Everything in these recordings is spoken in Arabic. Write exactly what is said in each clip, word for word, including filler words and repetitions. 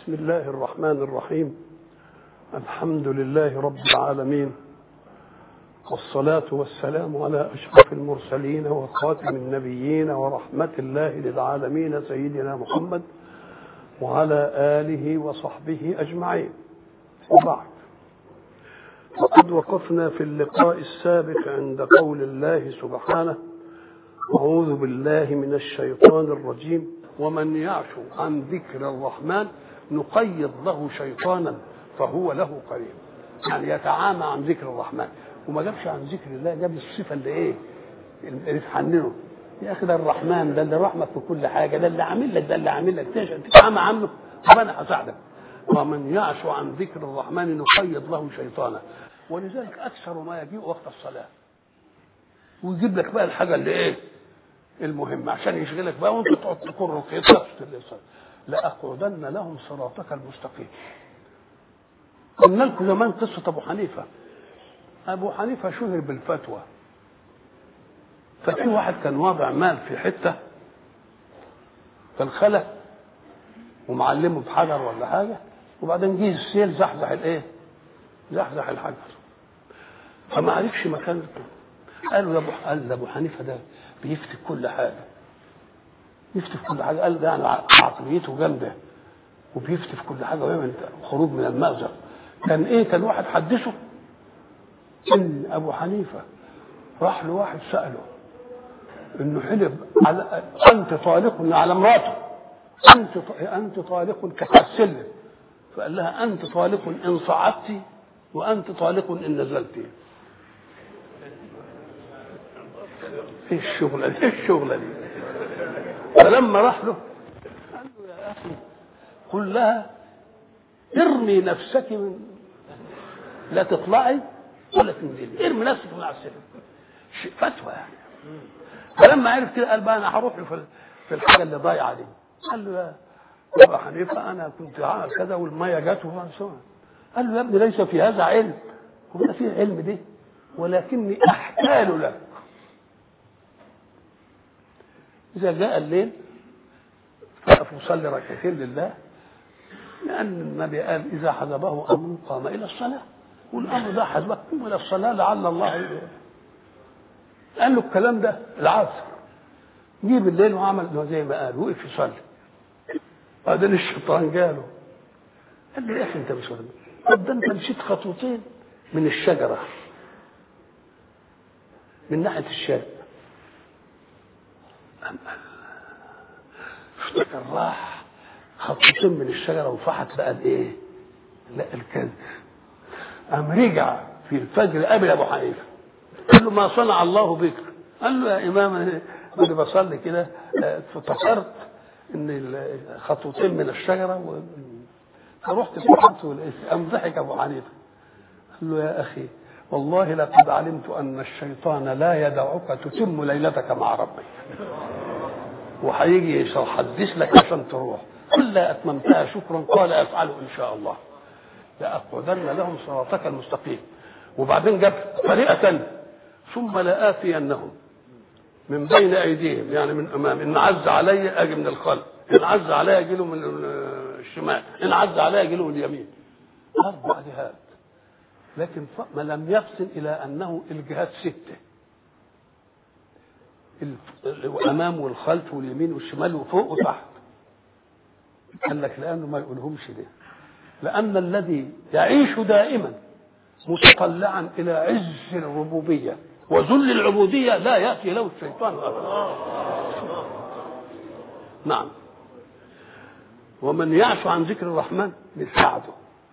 بسم الله الرحمن الرحيم. الحمد لله رب العالمين، والصلاة والسلام على أشرف المرسلين وخاتم النبيين ورحمة الله للعالمين سيدنا محمد وعلى آله وصحبه أجمعين. وبعد، وقد وقفنا في اللقاء السابق عند قول الله سبحانه: أعوذ بالله من الشيطان الرجيم، ومن يعش عن ذكر الرحمن نقيض له شيطانا فهو له قريب. يعني يتعامى عن ذكر الرحمن، وما جابش عن ذكر الله، جاب الصفه اللي ايه اللي تحننه. يا اخي ده الرحمن، ده اللي رحمك في كل حاجه، ده اللي عامل لك، ده اللي عامل لك تتعامى عنه. طب انا هساعدك. ومن يعش عن ذكر الرحمن نقيض له شيطانا. ولذلك اكثر ما يجيء وقت الصلاه ويجيب لك بقى الحاجه اللي ايه المهمه عشان يشغلك بقى، وانت تقعد تقر الخيطه لأقعدن لهم صراطك المستقيم. قلنا لكم زمان قصه ابو حنيفه. ابو حنيفه شهر بالفتوى، ففي واحد كان واضع مال في حته في الخلا ومعلمه بحجر ولا حاجه، وبعدين جه السيل زحزح الايه زحزح الحجر، فما عرفش مكانه. قالوا يا ابو قال ابو حنيفه ده بيفتي كل حاجه، يفتي في كل حاجه. قال ده يعني عقليته جامده وبيفتي في كل حاجه ويعمل خروج من المأزق. كان ايه كان واحد حدثه ان ابو حنيفه راح له واحد ساله انه حلف على انت طالق على مراته، انت انت طالق كالسلم، فقال لها انت طالق ان صعدتي وانت طالق ان نزلتي. ايه الشغله دي؟ ايه الشغله دي؟ فلما راح له قال له يا اخي قل لها ارمي نفسك من لا تطلعي ولا تنزلي، ارمي نفسك من على السلم. فتوى يعني. فلما عرف كده قال بقى انا هروح له في الحاجه اللي ضايعه دي. قال له يا ابو حنيفه انا كنت عامل كذا والميه جت وفي. قال له يا ابني ليس في هذا علم، هو ده فيه علم دي، ولكني احتال لك. إذا جاء الليل فقف وصلي ركعتين لله، لأن النبي قال إذا حزبه أمر قام إلى الصلاة، والأمر ده حزبك قم إلى الصلاة لعل الله يقول. قال له الكلام ده العصر، جيب الليل وعمل زي ما قال، وقف يصلي. بعدين الشيطان جاله قال له يا أخي أنت مش فاهم، طب ده أنت مشيت خطوتين من الشجرة من ناحية الشارع. افتكر راح خطوتين من الشجره وفحت بقى الايه؟ لا الكذب. قام رجع في الفجر قابل ابو حنيفه قال له ما صنع الله بك؟ قال له يا امام انا كنت بصلي كده افتكرت ان خطوتين من الشجره و... فرحت فحت. قام ضحك ابو حنيفه قال له يا اخي والله لقد علمت ان الشيطان لا يدعك تتم ليلتك مع ربك، وهيجي يحدث لك عشان تروح. كلها اتممتها شكرا قال افعله ان شاء الله، لاقعدن لهم صراطك المستقيم. وبعدين جاب طريقه ثانيه، ثم لآتينهم من بين ايديهم يعني من امام، ان عز علي اجي من الخلف، ان عز علي اجي له من الشمال، ان عز علي اجي له من اليمين. اربع جهات، لكن ما لم يفصل الى انه الجهات سته، الامام والخلف واليمين والشمال وفوق وتحت. قال لك لانه ما يقولهمش ليه؟ لان الذي يعيش دائما متطلعا الى عز الربوبيه وذل العبوديه لا ياتي له الشيطان ابدا. نعم. ومن يعش عن ذكر الرحمن نساعده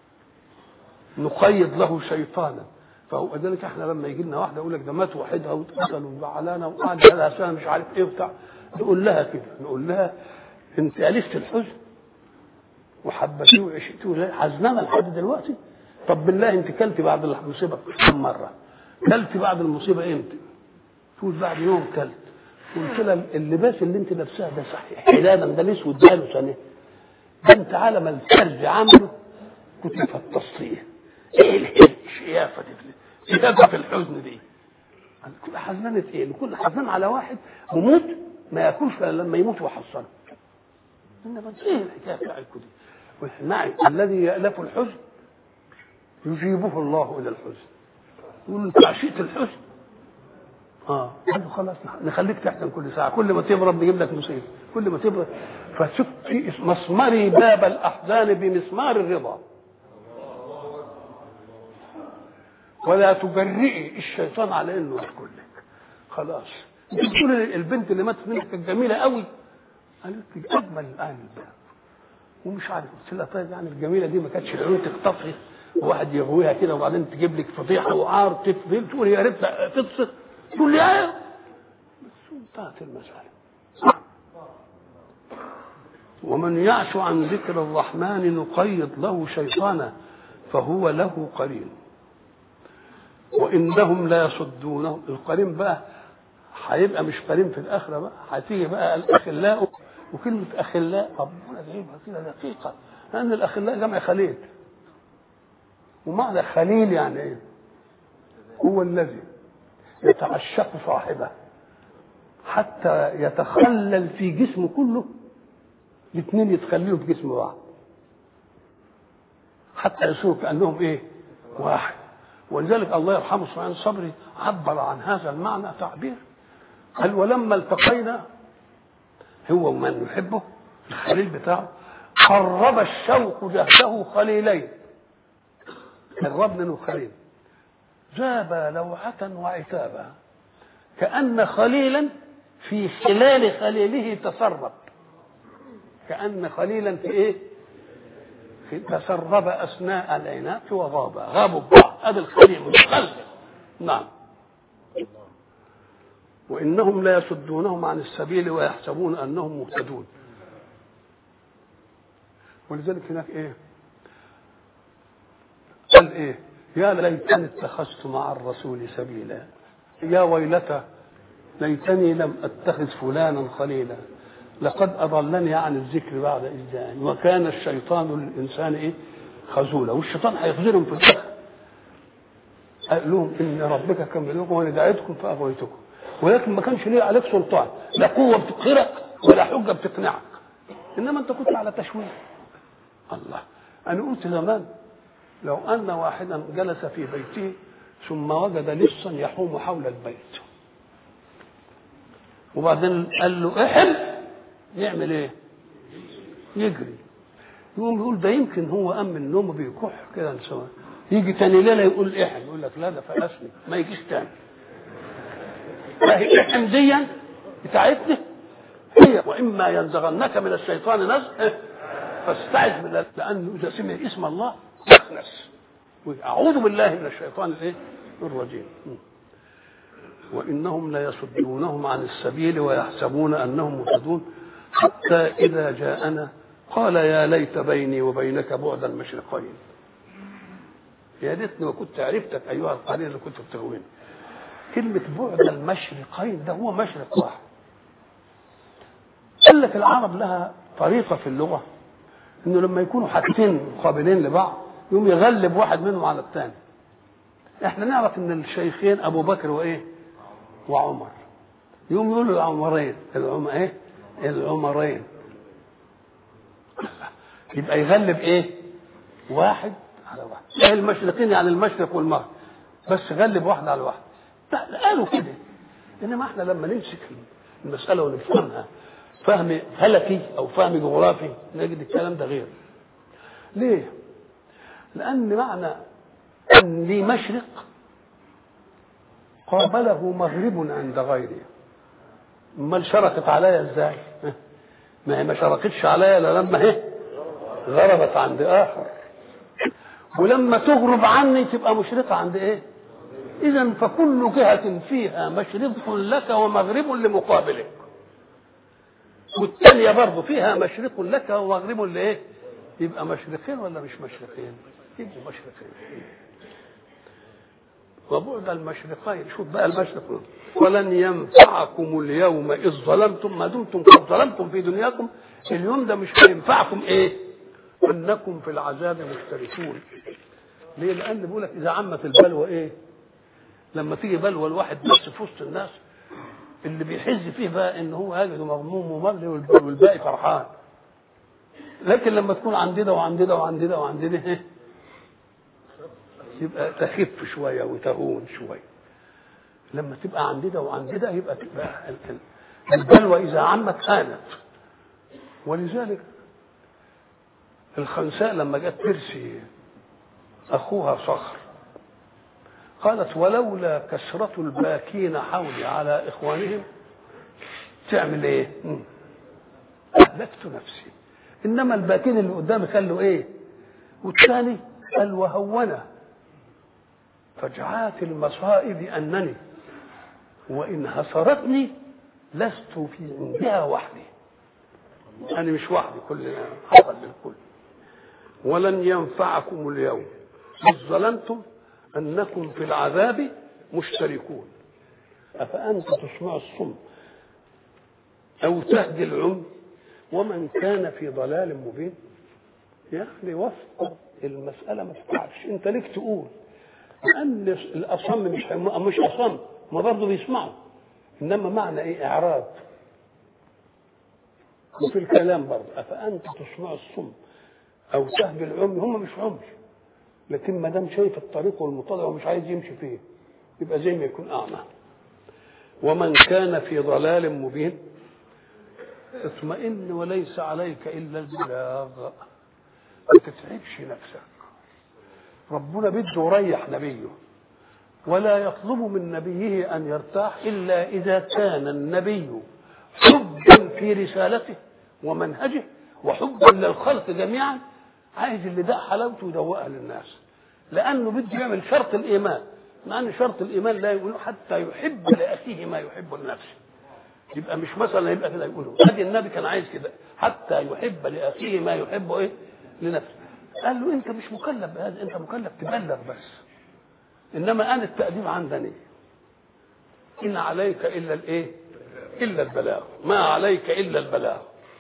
نقيض له شيطانا فهو. ذلك احنا لما يجي لنا واحده يقول لك ده مات وحدها واتقتل وزعلانه وقعد لها سنه مش عارف ايه وبتاع، نقول لها كده، نقول لها انت الفت الحزن وحبتيه وعشتيه حزنانه لحد دلوقتي. طب بالله انت كلتي بعد المصيبه كم مره؟ كلتي بعد المصيبه امتى؟ تقول بعد يوم كلت. قلت لها اللباس اللي انت لابساه ده صحيح حلالا ده الاسود ده له سنه، ده انت عالم الفرج عامله كنت فطستيه. ايه الشيافه دي؟ شيافه في الحزن دي؟ كل حزنانه ايه؟ كل حزنان على واحد وموت ما ياكلش الا لما يموت ويحصله. انما ايه الحكايه بتاعتكم دي؟ نعم الذي يألف الحزن يجيبه الله إلى الحزن. يقول أنت عشيت الحزن اه قال له خلاص نخليك تحزن كل ساعة، كل ما تبرد نجيب لك مصيبة، كل ما تبرد. فشوف مسمري باب الأحزان بمسمار الرضا، ولا تجرئي الشيطان على انه يدخل لك. خلاص تقول البنت اللي ماتت منك كانت جميله قوي، قالت لي اجمل الان الباب ومش عارف. قلت لها طيب يعني الجميله دي ما كانتش العيون تخطفها وواحد يغويها كده وبعدين تجيب لك فضيحه وعار تفضل تقول يا ريت تبسط؟ تقول لي ايه بس انتهت المساله. ومن يعش عن ذكر الرحمن نقيض له شيطانا فهو له قرين وانهم لا يصدونهم. القرين بقى هيبقى مش قرين في الاخره بقى، هتيجي بقى الاخلاء. وكلمه اخلاء ربنا جايبها كده دقيقه، لان الاخلاء جمع خليل، ومعنى خليل يعني ايه؟ هو الذي يتعشق صاحبه حتى يتخلل في جسمه كله، الاثنين يتخللوا في جسم بعض حتى يصيروا كانهم ايه؟ واحد. ولذلك الله يرحمه سفيان الصبري عبر عن هذا المعنى تعبير، قال ولما التقينا هو ومن يحبه الخليل بتاعه قرب الشوق جهده خليلين، قرب منه خليل جاب لوعة وعتابا، كأن خليلا في خلال خليله تسرب، كأن خليلا في ايه؟ تسرب أثناء العناق وغاب، غابوا بعض. هذا الخليل متخلف. نعم. وإنهم لا يصدونهم عن السبيل ويحسبون أنهم مهتدون. ولذلك هناك إيه؟ قال إيه؟ يا ليتني اتخذت مع الرسول سبيلا، يا ويلتى ليتني لم أتخذ فلانا خليلا، لقد أضلني عن الذكر بعد إذ جاءني وكان الشيطان للإنسان إيه؟ خذولا. والشيطان هيخذلهم في الآخر. قال لهم إن ربك كان لكم وأنا دعيتكم فأغويتكم، ولكن ما كانش ليه عليك سلطان، لا قوة بتقهرك ولا حجة بتقنعك، إنما أنت كنت على تشويه. الله، أنا قلت زمان لو أن واحدا جلس في بيته ثم وجد لصا يحوم حول البيت وبعدين قال له احم، يعمل ايه؟ يجري. يقوم يقول ده يمكن هو قام من النوم بيكح كده سواء، يجي تاني ليله يقول احم، يقول لك لا ده فقسني ما يجيش تاني. فهي احم ديا بتاعتنا هي واما ينزغنك من الشيطان نزغ فاستعذ بالله، لانه اذا سمع اسم الله يخنس. اعوذ بالله من الشيطان الايه؟ الرجيم. وانهم لا يصدونهم عن السبيل ويحسبون انهم مهتدون حتى اذا جاءنا قال يا ليت بيني وبينك بعد المشرقين. يا ريتني وكنت عرفتك ايها القرين اللي كنت بتغويني. كلمه بعد المشرقين ده هو مشرق واحد. قال لك العرب لها طريقه في اللغه انه لما يكونوا حاجتين مقابلين لبعض يوم يغلب واحد منهم على الثاني. احنا نعرف ان الشيخين ابو بكر وايه؟ وعمر. يوم يقولوا العمرين، العم ايه؟ العمرين. يبقى يغلب ايه؟ واحد على واحد. ايه المشرقين يعني المشرق والمغرب، بس غلب واحد على واحد. قالوا كده. انما احنا لما نمسك المساله ونفهمها فهم فلكي او فهم جغرافي نجد الكلام ده غير. ليه؟ لان معنى ان لي مشرق قابله مغرب عند غيره. امال شرقت عليا ازاي؟ ما هي ما شرقتش عليا الا لما هي غربت عند اخر، ولما تغرب عني تبقى مشرقه عند ايه؟ اذا فكل جهه فيها مشرق لك ومغرب لمقابلك، والثانيه برضه فيها مشرق لك ومغرب لايه؟ يبقى مشرقين ولا مش مشرقين؟ يبقوا مشرقين. وبعد المشرقين، شوف بقى المشرق، ولن ينفعكم اليوم إذ ظلمتم ما دمتم قد ظلمتم في دنياكم. اليوم ده مش هينفعكم ايه؟ انكم في العذاب مشتركون. ليه؟ لان بيقول لك اذا عمت البلوى ايه؟ لما تيجي بلوى الواحد بس في وسط الناس اللي بيحز فيه بقى ان هو هاجد مغموم ومغلي والباقي فرحان. لكن لما تكون عندنا وعندنا وعندنا وعندنا يبقى تخف شويه وتهون شويه. لما تبقى عندنا وعندنا يبقى تبقى البلوى اذا عمت هانت. ولذلك الخنساء لما جت ترسي اخوها صخر قالت ولولا كثرة الباكين حولي على اخوانهم تعمل ايه؟ اهلكت نفسي. انما الباكين اللي قدامي قالوا ايه؟ والثاني قال وهونا فجعات المصائب انني وان هصرتني لست في عندها وحدي. انا مش وحدي، كل حصل للكل. ولن ينفعكم اليوم إذ ظلمتم انكم في العذاب مشتركون افانت تسمع الصم او تهدي العمي ومن كان في ضلال مبين. يعني وفق المساله ما تتعبش، انت ليك تقول لان الاصم مش مش اصم، ما برضه بيسمعوا، انما معنى ايه؟ اعراض. وفي الكلام برضه افانت تسمع الصم او تهدي العمي، هم مش عمي، لكن ما دام شايف الطريق والمطلع ومش عايز يمشي فيه يبقى زي ما يكون اعمى. ومن كان في ضلال مبين اطمئن وليس عليك الا البلاغ، ما تتعبش نفسك. ربنا بده يريح نبيه ولا يطلب من نبيه ان يرتاح الا اذا كان النبي حبا في رسالته ومنهجه وحبا للخلق جميعا، عايز اللي ده حلاوته يدوقها للناس، لانه بده يعمل شرط الايمان، مع ان شرط الايمان لا يقول حتى يحب لاخيه ما يحب لنفسه. يبقى مش مثلا يبقى كده يقولوا ادي النبي كان عايز كده حتى يحب لاخيه ما يحب ايه لنفسه. قال له انت مش مكلف بهذا، انت مكلف تبلغ بس، انما انا التأديب عندني ان عليك الا الايه؟ الا البلاغ، ما عليك الا البلاغ.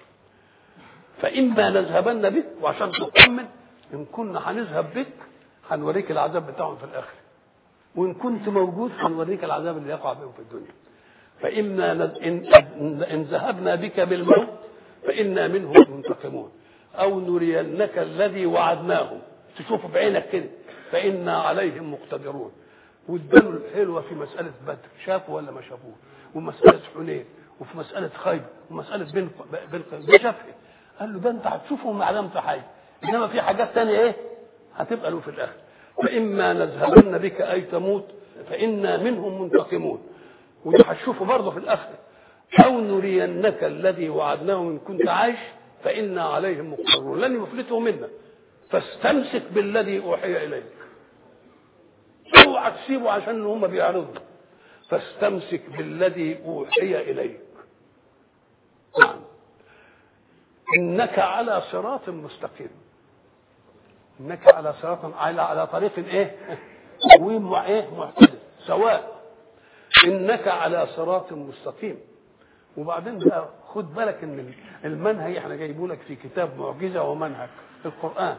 فإما نذهبن بك، وعشان تطمن إن كنا هنذهب بك هنوريك العذاب بتاعهم في الآخرة، وإن كنت موجود هنوريك العذاب اللي يقع بهم في الدنيا. فإما نز... إن... إن ذهبنا بك بالموت فإنا منهم منتقمون أو نرينك الذي وعدناهم تشوف بعينك كده فإنا عليهم مقتدرون. والدلو الحلوة في مسألة بدر شافوا ولا ما شافوه، ومسألة حنين، وفي مسألة خيبر، ومسألة بن بن شافه. قال له ده انت هتشوفهم ما علمت حاجه، انما في حاجات ثانيه ايه هتبقى له في الاخر. فاما نذهبن بك اي تموت فانا منهم منتقمون، وده هتشوفه برضه في الاخر. او نرينك الذي وعدناهم ان كنت عايش فانا عليهم مقتدرون لن يفلتوا منا فاستمسك بالذي اوحي اليك. اوعى تسيبه عشان هم بيعرضوا، فاستمسك بالذي اوحي اليك. نعم إنك على صراط مستقيم. إنك على صراط على على طريق إيه؟ قويم وإيه؟ معتدل سواء. إنك على صراط مستقيم. وبعدين بقى خد بالك إن المنهج إحنا جايبه لك في كتاب معجزة ومنهج في القرآن.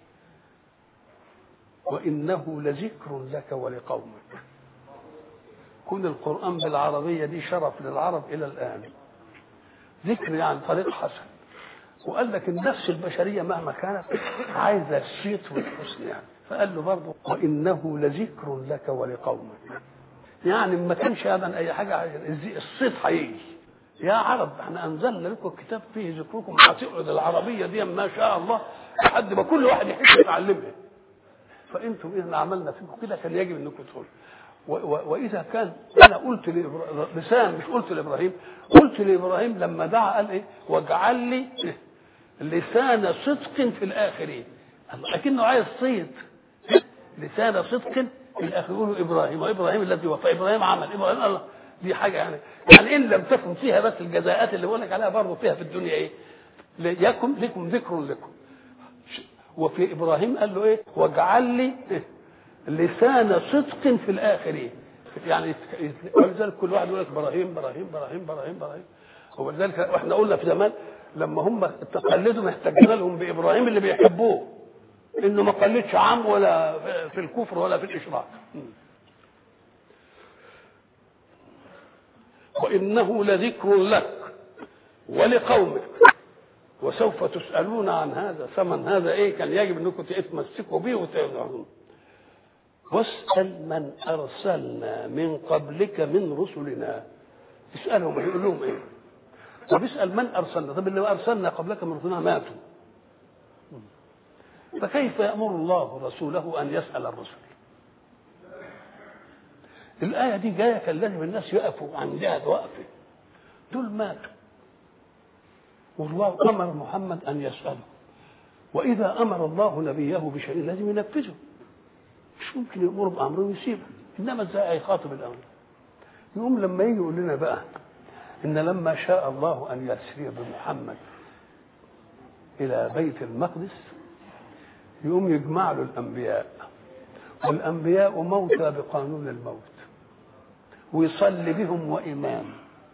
وإنه لذكر لك ولقومك. كل القرآن بالعربية دي شرف للعرب إلى الآن. ذكر يعني طريق حسن. وقال لك النفس البشريه مهما كانت عايزه الصيت والحسن يعني، فقال له برضه وانه لذكر لك ولقومك. يعني ما كانش ابدا اي حاجه، الصيت هيجي يا عرب احنا انزلنا لكم الكتاب فيه ذكركم، هتقعد العربيه دي ما شاء الله لحد ما كل واحد يحب يتعلمها. فانتم اذا عملنا فيكم كده كان يجب انكم تقولوا. واذا كان انا قلت لسان مش قلت لابراهيم، قلت لابراهيم لما دعا قال ايه؟ واجعل لي لسان صدق في الاخرين. لكنه عايز صيد لسان صدق في الاخر. يقولوا ابراهيم وابراهيم الذي وفى ابراهيم عمل ابراهيم الله، دي حاجه يعني يعني ان لم تكن فيها بس الجزاءات اللي بقول لك عليها برضه فيها في الدنيا ايه؟ يكن لكم ذكر لكم. وفي ابراهيم قال له ايه؟ واجعل لي لسان صدق في الاخرين. يعني ولذلك كل واحد يقول لك ابراهيم ابراهيم ابراهيم ابراهيم ابراهيم. ولذلك احنا قلنا في زمان لما هم تقلدوا محتاجين لهم بابراهيم اللي بيحبوه، انه ما قلدش عم ولا في الكفر ولا في الاشراك. وانه لذكر لك ولقومك وسوف تسألون عن هذا ثمن هذا ايه كان يجب انكم تتمسكوا به وتعلموا. واسأل من أرسلنا من قبلك من رسلنا. اسألهم يقول لهم ايه؟ طب اسأل من أرسلنا. طب اللي أرسلنا قبلك من رسلنا ماتوا، فكيف يأمر الله رسوله أن يسأل الرسل؟ الآية دي جاية كان لازم الناس يقفوا عندها وقفة. دول ماتوا والله أمر محمد أن يسأله، وإذا أمر الله نبيه بشيء لازم ينفذه، مش ممكن يأمر بأمره ويسيبه. إنما ازاي يخاطب الأمر؟ يقوم لما يجي يقول لنا بقى إن لما شاء الله أن يسري بمحمد إلى بيت المقدس يقوم يجمع له الأنبياء، والأنبياء موتى بقانون الموت، ويصلي بهم وإمام.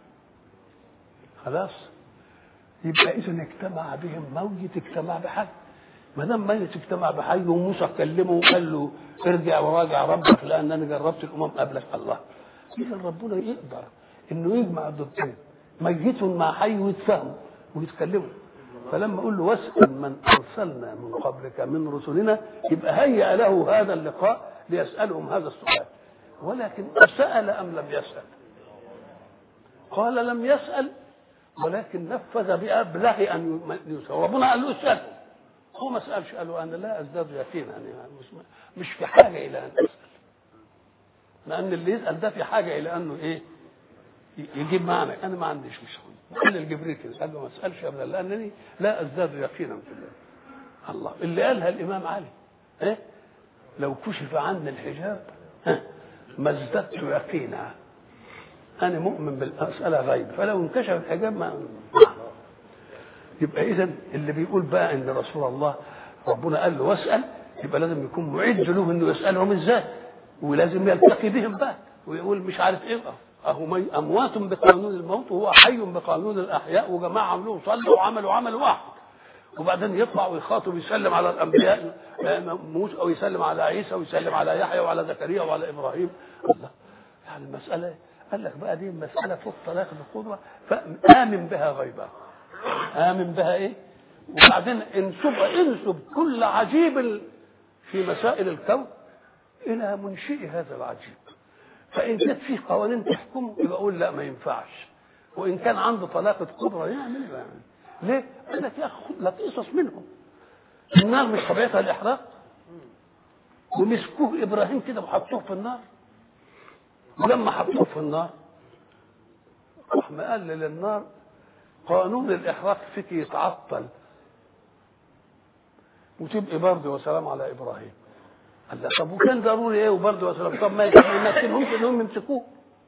خلاص يبقى إذا اجتمع بهم ميت اجتمع بحي. ما دام ميت اجتمع بحي وموسى كلمه وقال له ارجع وراجع ربك لأن أنا جربت الأمم قبلك. الله إذا ربنا يقدر إنه يجمع الضدين، ميت مع حي، ويتفهموا ويتكلموا. فلما أقول له واسأل من أرسلنا من قبلك من رسلنا، يبقى هيأ له هذا اللقاء ليسألهم هذا السؤال. ولكن سأل أم لم يسأل؟ قال لم يسأل، ولكن نفذ بأبلغ أن يسأل. ربنا قال له اسأل، هو ما سألش، قال له أنا لا أزداد يقينا، يعني مش في حاجة إلى أن أسأل، لأن اللي يسأل ده في حاجة إلى أنه إيه يجيب معنى. أنا ما عنديش مشكلة. قال الجبريل كده، قال له ما اسألش أبدا لأنني لا أزداد يقينا في الله. الله اللي قالها الإمام علي إيه؟ لو كشف عني الحجاب ما ازددت يقينا، أنا مؤمن بالمسألة غيب، فلو انكشف الحجاب ما. يبقى إذن اللي بيقول بقى إن رسول الله ربنا قال له واسأل، يبقى لازم يكون معد له إنه يسألهم إزاي، ولازم يلتقي بهم بقى ويقول مش عارف إيه. أهو أموات بقانون الموت وهو حي بقانون الأحياء، وجماعة عملوا صلوا وعملوا عمل واحد، وبعدين يطلع ويخاطب ويسلم على الأنبياء موسى، أو يسلم على عيسى، ويسلم على يحيى وعلى زكريا وعلى إبراهيم. الله يعني المسألة قال لك بقى دي مسألة فوق طلاق القدرة، فآمن بها غيبا، آمن بها إيه. وبعدين انسب انسب كل عجيب في مسائل الكون إلى منشئ هذا العجيب. فإن كانت فيه قوانين تحكمه يبقى أقول لا ما ينفعش، وإن كان عنده طلاقة قدرة يعمل يعني. ليه؟ قال لك يا أخي خد لك قصص منهم. النار مش طبيعتها الإحراق، ومسكوه إبراهيم كده وحطوه في النار، ولما حطوه في النار راح مقلل للنار قانون الإحراق فيك يتعطل، وتبقى برد وسلام على إبراهيم. قال لا طب وكان ضروري ايه وبرد وسلام؟ طب ما يمكنهمش انهم يمسكوه.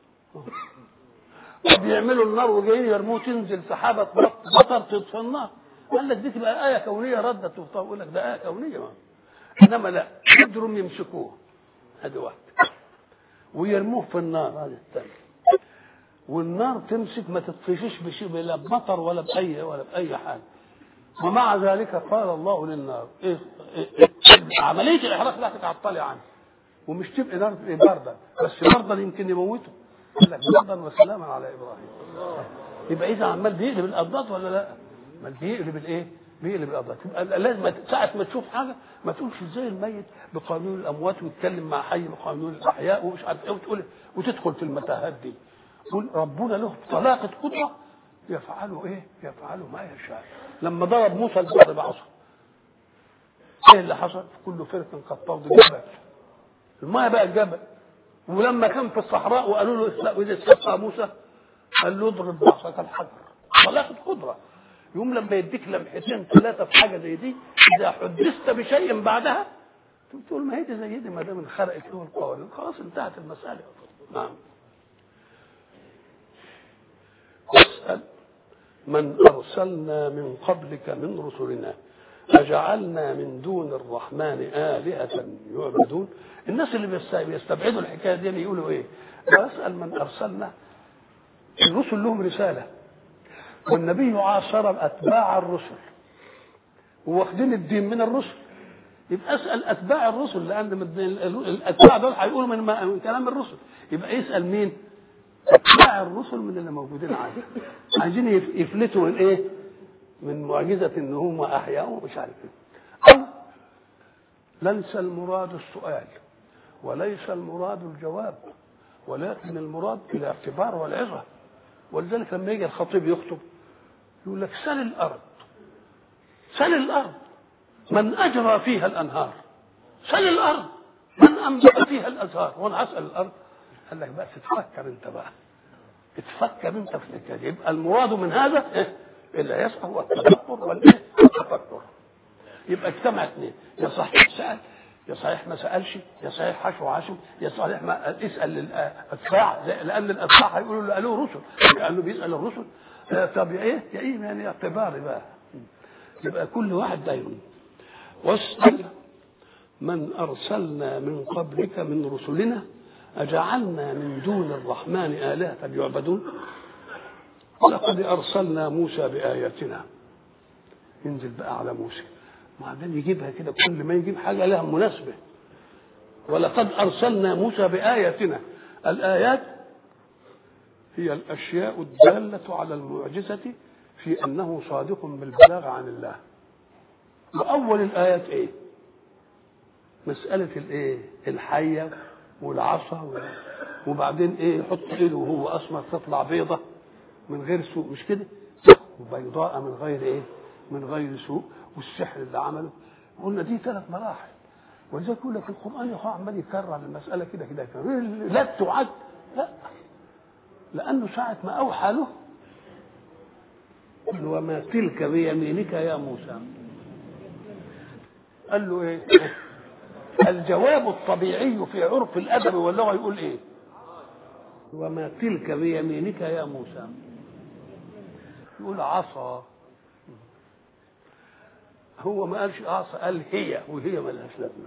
طب يعملوا النار وجايين يرموه تنزل سحابه مطر تطفي النار. قال لك دي تبقى ايه كونيه ردت وطفى. يقول لك ده ايه كونيه ما. انما لا قدروا يمسكوه هذا واحد ويرموه في النار هذا الثاني، والنار تمسك ما تطفيش بشيء لا بمطر ولا باي ولا باي حاجه. ومع ذلك قال الله للنار إيه إيه إيه عمليه الاحراق لا تتعطلي عنه، ومش تبقى نار بردا بس بردا يمكن يموته. قال لك بردا وسلاما على ابراهيم. يبقى اذا عمال بيقلب الاضداد ولا لا؟ ما بيقلب الايه؟ بيقلب الاضداد. يبقى لازم ساعه ما تشوف حاجه ما تقولش ازاي الميت بقانون الاموات ويتكلم مع حي بقانون الاحياء ومش عارف ايه وتقول وتدخل في المتاهات دي. قول ربنا له طلاقه قدره يفعلوا ايه؟ يفعلوا ما يشاء. لما ضرب موسى البحر بعصا ايه اللي حصل؟ كل فرق قد طرد جبل، الماء بقى الجبل. ولما كان في الصحراء وقالوا له واذا استسقى موسى قال له اضرب بعصاك الحجر. طلاقه قدره. يوم لما يديك لمحتين ثلاثه في حاجه زي دي اذا حدثت بشيء بعدها تقول ما هي دي زي دي، ما دام انخرقت له القوانين خلاص انتهت المساله. نعم. واسأل من أرسلنا من قبلك من رسلنا أجعلنا من دون الرحمن آلهة يعبدون. الناس اللي بيستبعدوا الحكاية دي يقولوا إيه؟ واسأل من أرسلنا. الرسل لهم رسالة، والنبي عاصر أتباع الرسل وواخدين الدين من الرسل. يبقى اسأل أتباع الرسل، لأن الأتباع دول هيقولوا من كلام الرسل. يبقى يسأل مين؟ أتباع الرسل من اللي موجودين عادي، عايزين يفلتوا الايه؟ من معجزة إن هم أحياء ومش عارف إيه. أو ليس المراد السؤال وليس المراد الجواب، ولكن المراد الاعتبار والعظة. ولذلك لما يجي الخطيب يخطب يقول لك سل الأرض، سل الأرض من أجرى فيها الأنهار، سل الأرض من أنبت فيها الأزهار. وأنا أسأل الأرض، قال لك بس تفكر أنت بقى، تفكر أنت في الحكاية. يبقى المراد من هذا إيه؟ اللي يسأل هو التفكر والإيه؟ التفكر. يبقى اجتمع اثنين، يا صحيح سأل، يا صحيح ما سألش، يا صحيح حشو عاشم، يا صحيح ما اسأل الأتباع، لأن الأتباع هيقولوا له قالوا رسل، قالوا بيسأل الرسل. طب ايه يا ايه يعني اعتباري بقى. يبقى كل واحد دايما. واسأل من أرسلنا من قبلك من رسلنا أجعلنا من دون الرحمن آلهة يعبدون. ولقد أرسلنا موسى بآياتنا. ينزل بقى على موسى وبعدين يجيبها كده، كل ما يجيب حاجة لها مناسبة. ولقد أرسلنا موسى بآياتنا. الآيات هي الأشياء الدالة على المعجزة في أنه صادق بالبلاغ عن الله. وأول الآيات إيه؟ مسألة الإيه؟ الحية والعصا، وبعدين إيه؟ يحط إيده وهو أسمر تطلع بيضة من غير سوء، مش كده؟ وبيضاء من غير إيه؟ من غير سوء. والسحر اللي عمله. قلنا دي ثلاث مراحل. ولذلك يقول لك القرآن يا أخوان عمال يكرر المسألة كده كده لا تعد، لا، لأنه ساعة ما أوحى له قال له وما تلك بيمينك يا موسى. قال له إيه؟ الجواب الطبيعي في عرف الأدب واللغة يقول إيه؟ وما تلك بيمينك يا موسى. يقول عصا. هو ما قالش عصا، قال هي، وهي ما لهاش لازمه.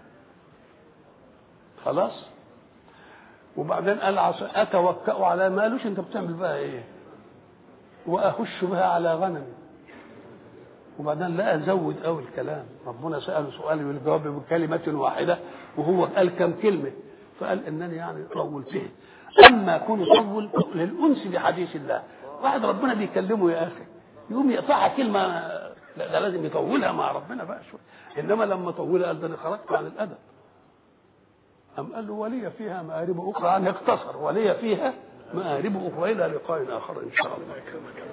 خلاص. وبعدين قال عصا اتوكأ على ما قالوش انت بتعمل بقى ايه؟ واهش بها على غنمي. وبعدين لا ازود قوي الكلام. ربنا سأله سؤال والجواب بكلمه واحده وهو قال كم كلمه، فقال انني يعني طولته. اما كون يطول للانس بحديث الله، واحد ربنا بيكلمه يا اخي يقوم يقطعها كلمه، لا ده لازم يطولها مع ربنا بقى شويه. انما لما طولها قال ده انا خرجت عن الادب. أم قال له ولي فيها مآرب أخرى، يعني اقتصر ولي فيها مآرب أخرى. إلى لقاء آخر إن شاء الله.